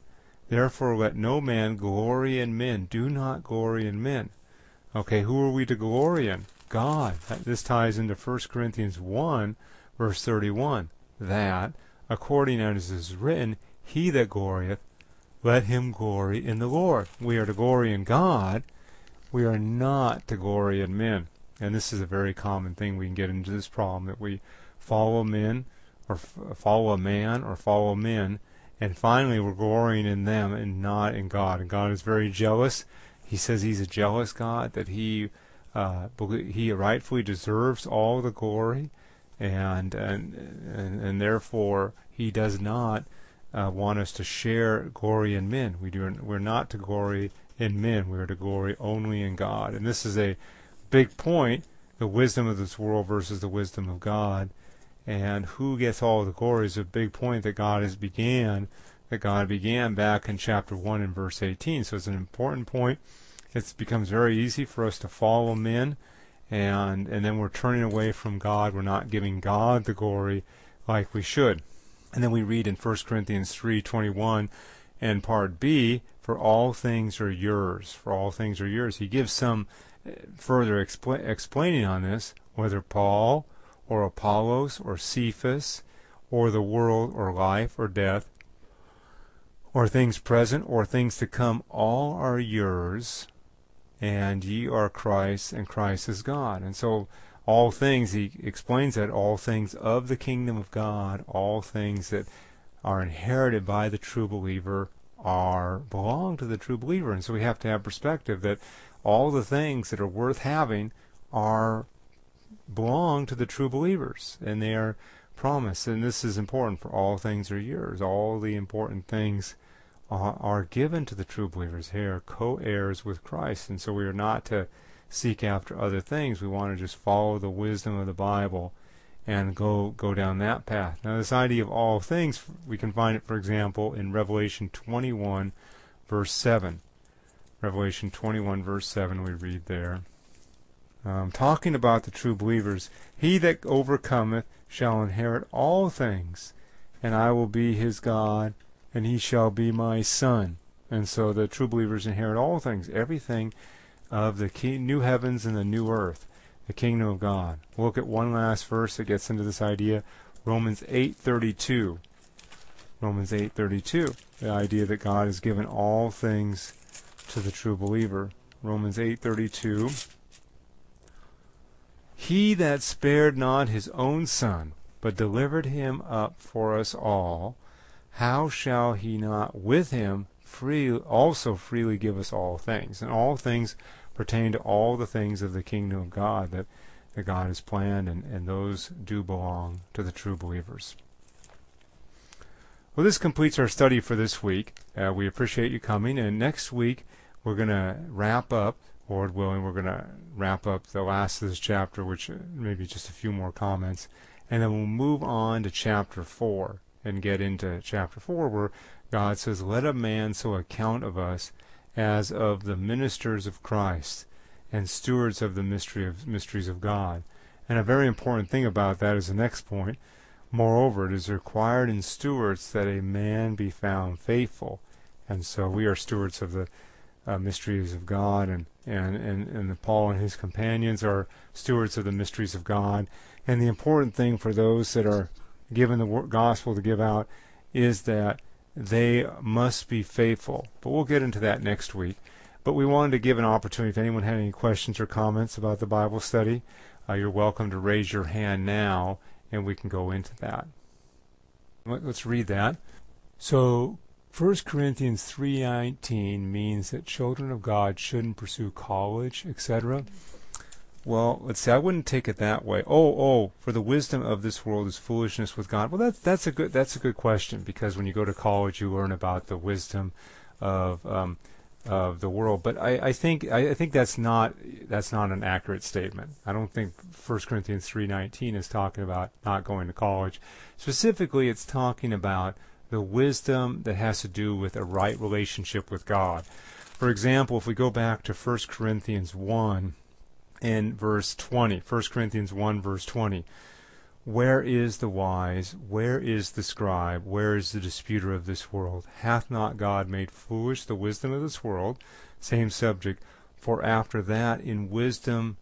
glory in men. Do not glory in men. Okay, who are we to glory in? God. This ties into 1 Corinthians 1, verse 31. That, according as it is written, he that glorieth, let him glory in the Lord. We are to glory in God. We are not to glory in men. And this is a very common thing. We can get into this problem that we follow men, or follow a man, or follow men, and finally we're glorying in them and not in God. And God is very jealous. He says he's a jealous God, that he rightfully deserves all the glory, and therefore he does not want us to share glory in men. We're not to glory in men. We are to glory only in God. And this is a big point, the wisdom of this world versus the wisdom of God. And who gets all the glory is a big point that God began back in chapter 1 and verse 18. So it's an important point. It becomes very easy for us to follow men, and then we're turning away from God. We're not giving God the glory like we should. And then we read in 1 Corinthians 3:21 and part B, for all things are yours. For all things are yours. He gives some further explaining on this, whether Paul or Apollos or Cephas or the world or life or death or things present or things to come, all are yours, and ye are Christ, and Christ is God. And so all things, he explains that all things of the kingdom of God, all things that are inherited by the true believer belong to the true believer. And so we have to have perspective that all the things that are worth having belong to the true believers, and they are promised. And this is important, for all things are yours. All the important things are given to the true believers. They are co-heirs with Christ, and so we are not to seek after other things. We want to just follow the wisdom of the Bible and go down that path. Now, this idea of all things, we can find it, for example, in Revelation 21, verse 7. Revelation 21, verse 7, we read there. Talking about the true believers, he that overcometh shall inherit all things, and I will be his God, and he shall be my son. And so the true believers inherit all things, everything of the new heavens and the new earth, the kingdom of God. We'll look at one last verse that gets into this idea, Romans 8:32. Romans 8:32, the idea that God has given all things to the true believer. Romans 8:32. He that spared not his own son, but delivered him up for us all, how shall he not with him also freely give us all things? And all things pertain to all the things of the kingdom of God that God has planned, and those do belong to the true believers. Well, this completes our study for this week. We appreciate you coming, and next week we're going to wrap up, Lord willing, we're going to wrap up the last of this chapter, which maybe just a few more comments, and then we'll move on to chapter 4 and get into chapter 4, where God says, let a man so account of us as of the ministers of Christ and stewards of the mysteries of God. And a very important thing about that is the next point. Moreover, it is required in stewards that a man be found faithful. And so we are stewards of the mysteries of God, and Paul and his companions are stewards of the mysteries of God. And the important thing for those that are given the gospel to give out is that they must be faithful. But we'll get into that next week. But we wanted to give an opportunity, if anyone had any questions or comments about the Bible study, you're welcome to raise your hand now, and we can go into that. Let's read that. So 1 Corinthians 3:19 means that children of God shouldn't pursue college, etc. Well, let's see. I wouldn't take it that way. For the wisdom of this world is foolishness with God. Well, that's a good question, because when you go to college, you learn about the wisdom of the world. But I think that's not an accurate statement. I don't think 1 Corinthians 3:19 is talking about not going to college. Specifically, it's talking about the wisdom that has to do with a right relationship with God. For example, if we go back to 1 Corinthians 1 and verse 20, 1 Corinthians 1 verse 20, where is the wise? Where is the scribe? Where is the disputer of this world? Hath not God made foolish the wisdom of this world? Same subject. For after that in the wisdom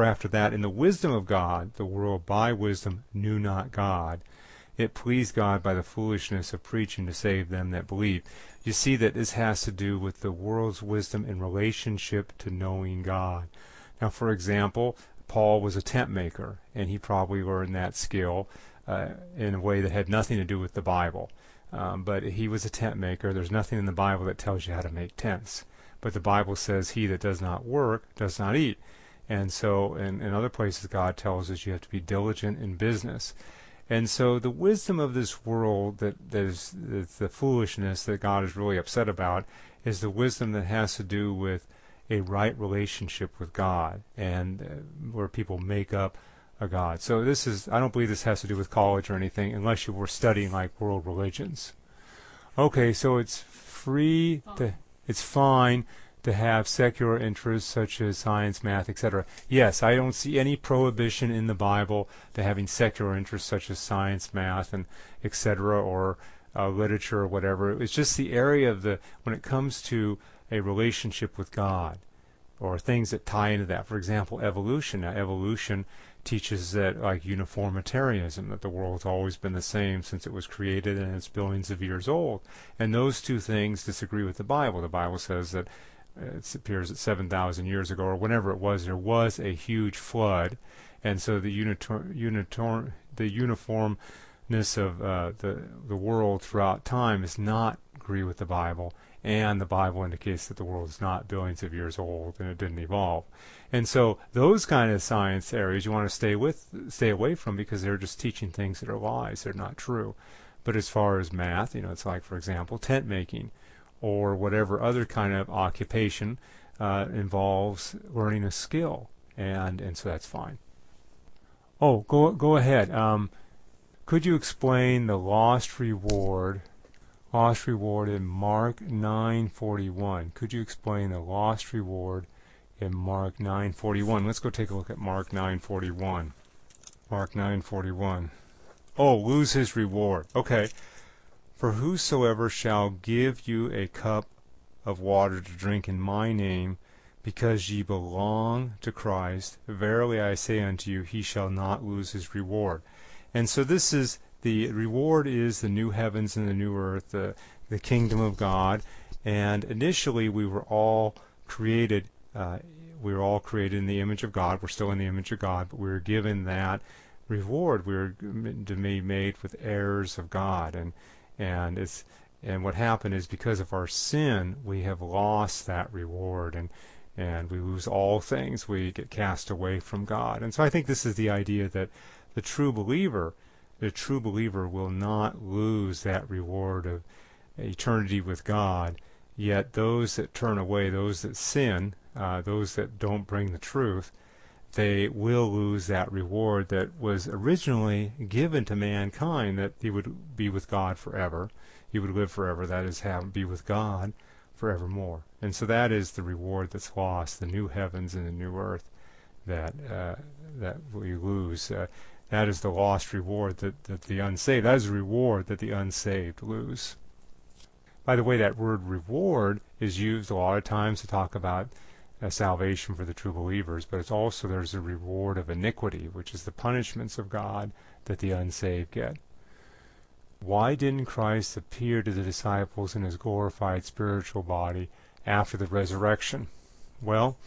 of God, the world by wisdom knew not God. It pleased God by the foolishness of preaching to save them that believe. You see that this has to do with the world's wisdom in relationship to knowing God. Now, for example, Paul was a tent maker, and he probably learned that skill in a way that had nothing to do with the Bible. But he was a tent maker. There's nothing in the Bible that tells you how to make tents. But the Bible says, he that does not work does not eat. And so in other places, God tells us you have to be diligent in business. And so the wisdom of this world that is the foolishness that God is really upset about is the wisdom that has to do with a right relationship with God, and where people make up a God. So I don't believe this has to do with college or anything, unless you were studying like world religions. Okay, so it's fine to have secular interests such as science, math, etc. Yes, I don't see any prohibition in the Bible to having secular interests such as science, math, and etc. or literature or whatever. It's just the area of when it comes to a relationship with God, or things that tie into that. For example, evolution. Now, evolution teaches that, like uniformitarianism, that the world's always been the same since it was created and it's billions of years old. And those two things disagree with the Bible. The Bible says that it appears that 7,000 years ago, or whenever it was, there was a huge flood, and so the uniformness of the world throughout time does not agree with the Bible. And the Bible indicates that the world is not billions of years old and it didn't evolve. And so those kind of science areas you want to stay away from, because they're just teaching things that are lies. They're not true. But as far as math, it's like, for example, tent making, or whatever other kind of occupation involves learning a skill, and so that's fine. Oh, go ahead. Could you explain the lost reward in Mark 9:41? Could you explain the lost reward in Mark 9:41? Let's go take a look at Mark 9:41. Mark 9:41. Oh, lose his reward. Okay. For whosoever shall give you a cup of water to drink in my name, because ye belong to Christ, verily I say unto you, he shall not lose his reward. And so the reward is the new heavens and the new earth, the kingdom of God. And initially we were all created in the image of God. We're still in the image of God, but we were given that reward. We were to be made with heirs of God, and what happened is, because of our sin, we have lost that reward, and we lose all things. We get cast away from God. And so I think this is the idea that the true believer will not lose that reward of eternity with God. Yet those that turn away, those that sin, those that don't bring the truth, they will lose that reward that was originally given to mankind, that he would be with God forever. He would live forever, that is, be with God forevermore. And so that is the reward that's lost, the new heavens and the new earth that we lose. That is the lost reward that the unsaved, that is the reward that the unsaved lose. By the way, that word reward is used a lot of times to talk about salvation for the true believers, but it's also, there's a reward of iniquity, which is the punishments of God that the unsaved get. Why didn't Christ appear to the disciples in his glorified spiritual body after the resurrection? Well,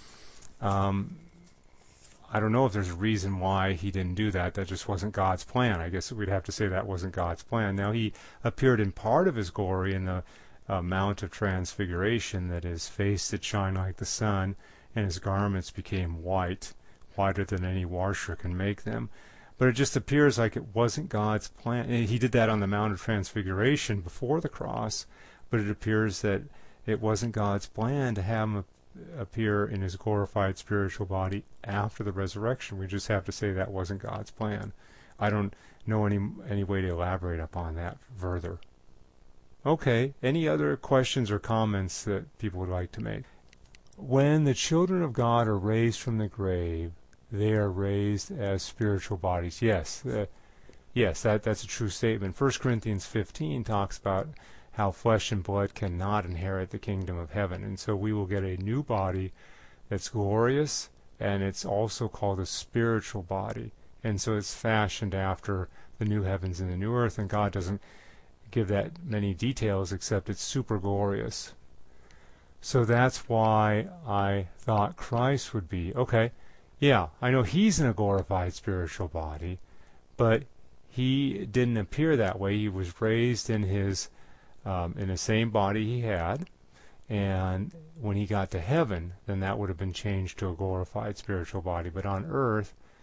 I don't know if there's a reason why he didn't do that. That just wasn't God's plan. I guess we'd have to say that wasn't God's plan. Now, he appeared in part of his glory in the Mount of Transfiguration, that his face did shine like the sun, and his garments became white, whiter than any washer can make them. But it just appears like it wasn't God's plan. He did that on the Mount of Transfiguration before the cross, but it appears that it wasn't God's plan to have him appear in his glorified spiritual body after the resurrection. We just have to say that wasn't God's plan. I don't know any way to elaborate upon that further. Okay, any other questions or comments that people would like to make? When the children of God are raised from the grave, they are raised as spiritual bodies. Yes, that's a true statement. 1 Corinthians 15 talks about how flesh and blood cannot inherit the kingdom of heaven. And so we will get a new body that's glorious, and it's also called a spiritual body. And so it's fashioned after the new heavens and the new earth, and God doesn't give that many details, except it's super glorious. So that's why I thought Christ would be. Okay, yeah, I know he's in a glorified spiritual body, but he didn't appear that way. He was raised in the same body he had, and when he got to heaven, then that would have been changed to a glorified spiritual body. But on earth,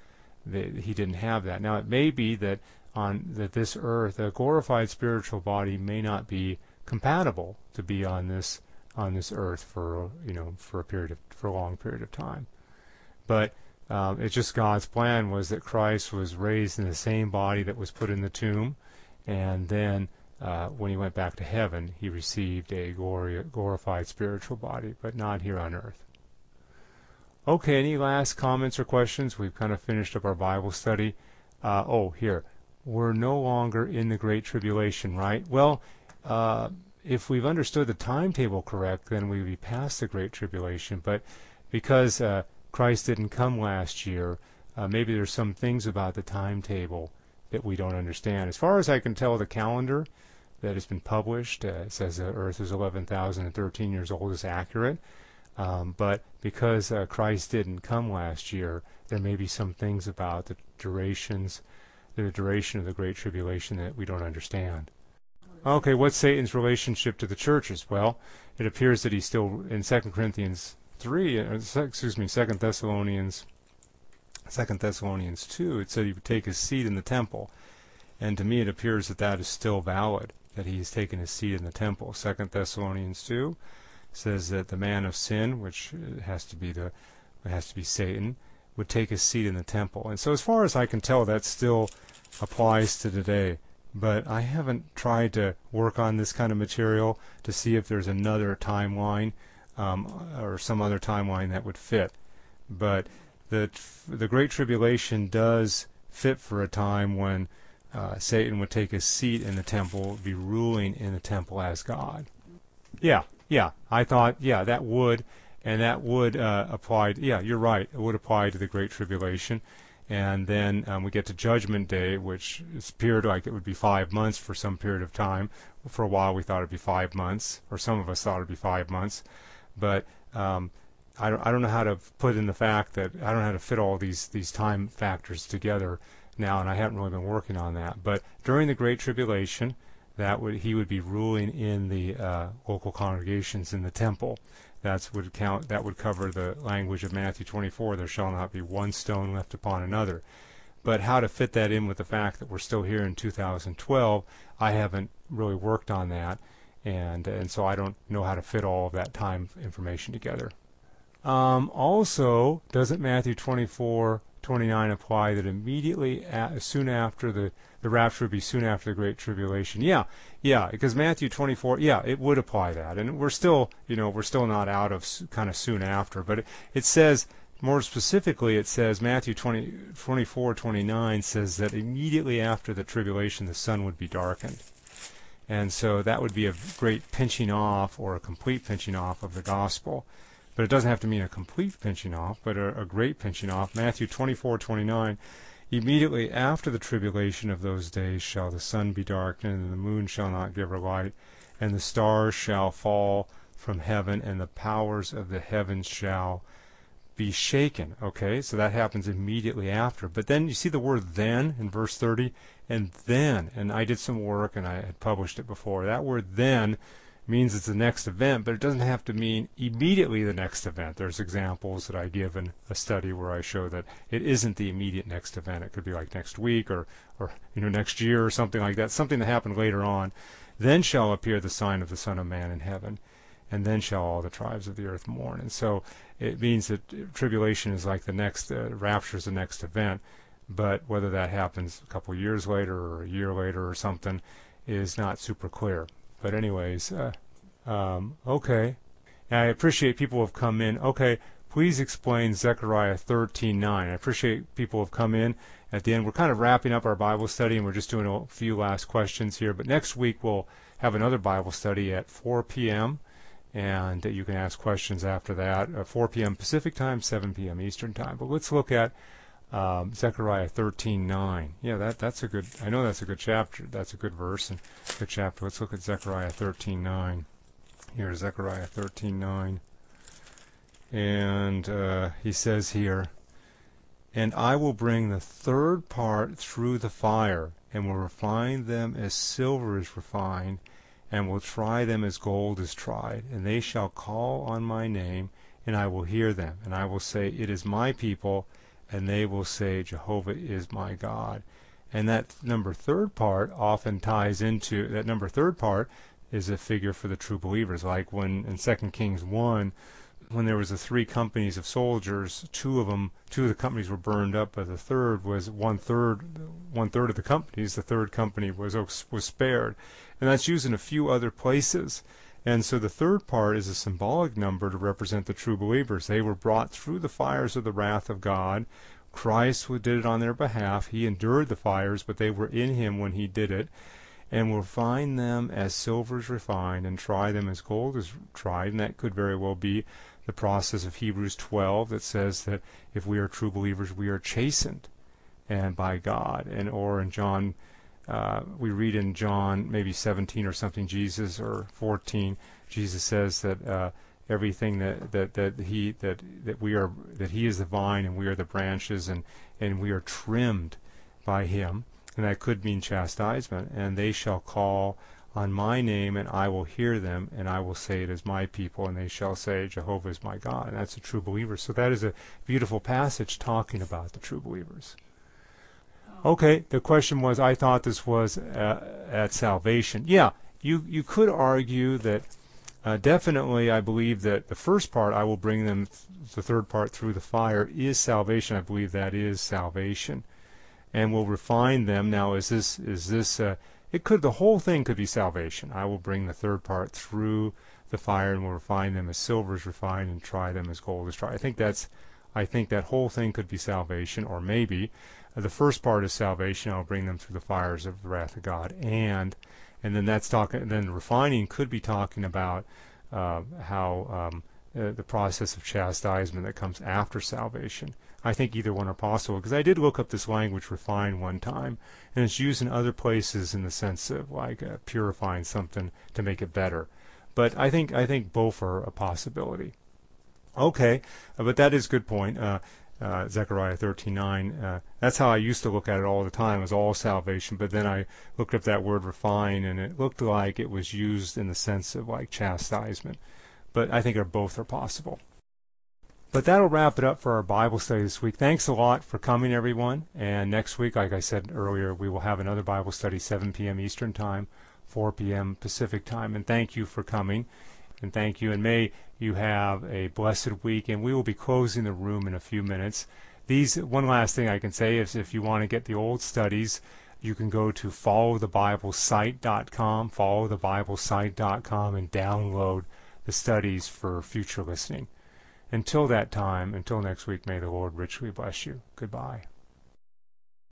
he didn't have that. Now it may be that that this earth, a glorified spiritual body, may not be compatible to be on this earth for a long period of time. But it's just God's plan was that Christ was raised in the same body that was put in the tomb, and then when he went back to heaven, he received a glorified spiritual body, but not here on earth. Okay, any last comments or questions? We've kind of finished up our Bible study. Here. We're no longer in the Great Tribulation, right? Well, if we've understood the timetable correct, then we'd be past the Great Tribulation. But because Christ didn't come last year, maybe there's some things about the timetable that we don't understand. As far as I can tell, the calendar that has been published says the Earth is 11,013 years old is accurate. But because Christ didn't come last year, there may be some things about the duration of the Great Tribulation that we don't understand. Okay, what's Satan's relationship to the churches? Well, it appears that he's still in 2 Corinthians 3, 2 Thessalonians 2, it said he would take his seat in the temple. And to me it appears that is still valid, that he's taken his seat in the temple. 2 Thessalonians 2 says that the man of sin, which has to be Satan, would take his seat in the temple. And so as far as I can tell, that still applies to today. But I haven't tried to work on this kind of material to see if there's another timeline or some other timeline that would fit. But the Great Tribulation does fit for a time when Satan would take his seat in the temple, be ruling in the temple as God. Yeah, I thought, that would, and that would apply, you're right, it would apply to the Great Tribulation. And then we get to Judgment Day, which appeared like it would be 5 months for some period of time. For a while we thought it would be 5 months, or some of us thought it would be 5 months. But I don't know how to put in the fact that I don't know how to fit all these time factors together now, and I haven't really been working on that. But during the Great Tribulation, he would be ruling in the local congregations in the temple. That would cover the language of Matthew 24, there shall not be one stone left upon another. But how to fit that in with the fact that we're still here in 2012, I haven't really worked on that, and so I don't know how to fit all of that time information together. Also, doesn't Matthew 24:29 apply that immediately soon after the rapture would be soon after the Great Tribulation? Yeah, because Matthew 24, it would apply that, and we're still not out of kind of soon after, but it says, more specifically, it says Matthew 24:29 says that immediately after the tribulation the sun would be darkened. And so that would be a great pinching off or a complete pinching off of the gospel. But it doesn't have to mean a complete pinching off, but a great pinching off. Matthew 24:29, immediately after the tribulation of those days shall the sun be darkened, and the moon shall not give her light, and the stars shall fall from heaven, and the powers of the heavens shall be shaken. Okay, so that happens immediately after. But then you see the word then in verse 30, and I did some work and I had published it before. That word then means it's the next event, but it doesn't have to mean immediately the next event. There's examples that I give in a study where I show that it isn't the immediate next event. It could be like next week or next year or something like that, something that happened later on. Then shall appear the sign of the Son of Man in heaven, and then shall all the tribes of the earth mourn. And so it means that tribulation is like the next, rapture is the next event, but whether that happens a couple years later or a year later or something is not super clear. But anyways, okay. And I appreciate people who have come in. Okay, please explain Zechariah 13:9. I appreciate people who have come in at the end. We're kind of wrapping up our Bible study, and we're just doing a few last questions here. But next week we'll have another Bible study at 4 p.m., and you can ask questions after that. 4 p.m. Pacific time, 7 p.m. Eastern time. But let's look at Zechariah 13:9. Yeah, that's a good. I know that's a good chapter. That's a good verse and good chapter. Let's look at Zechariah 13:9. Here's Zechariah 13:9, and he says here, "And I will bring the third part through the fire, and will refine them as silver is refined, and will try them as gold is tried. And they shall call on my name, and I will hear them. And I will say, it is my people, and they will say, Jehovah is my God. And that number third part often ties into, that number third part is a figure for the true believers. Like when in 2 Kings 1, when there was the 3 companies of soldiers, two of the companies were burned up, but the third was one third of the companies. The third company was spared. And that's used in a few other places. And so the third part is a symbolic number to represent the true believers. They were brought through the fires of the wrath of God. Christ did it on their behalf. He endured the fires, but they were in him when he did it. And will refine them as silver is refined, and try them as gold is tried. And that could very well be the process of Hebrews 12 that says that if we are true believers, we are chastened and by God. And or in John, we read in John maybe 17 or something, Jesus, or 14, Jesus says that everything that he is the vine and we are the branches, and we are trimmed by him. And that could mean chastisement. And they shall call on my name, and I will hear them, and I will say it is my people, and they shall say, Jehovah is my God. And that's a true believer. So that is a beautiful passage talking about the true believers. Okay, the question was, I thought this was at salvation. Yeah, you could argue that definitely I believe that the first part, I will bring them, the third part, through the fire, is salvation. I believe that is salvation. And will refine them. Now, the whole thing could be salvation. I will bring the third part through the fire and will refine them as silver is refined and try them as gold is tried. I think that whole thing could be salvation, or maybe the first part is salvation. I will bring them through the fires of the wrath of God, and then that's talking. Then refining could be talking about how the process of chastisement that comes after salvation. I think either one are possible, because I did look up this language refine one time, and it's used in other places in the sense of like purifying something to make it better. But I think both are a possibility. Okay, but that is a good point. Zechariah 13:9. That's how I used to look at it all the time, as all salvation. But then I looked up that word refine, and it looked like it was used in the sense of like chastisement. But I think both are possible. But that'll wrap it up for our Bible study this week. Thanks a lot for coming, everyone. And next week, like I said earlier, we will have another Bible study, 7 p.m. Eastern Time, 4 p.m. Pacific Time. And thank you for coming. And thank you. And may you have a blessed week. And we will be closing the room in a few minutes. One last thing I can say is if you want to get the old studies, you can go to followthebiblesite.com, followthebiblesite.com, and download the studies for future listening. Until that time, until next week, may the Lord richly bless you. Goodbye.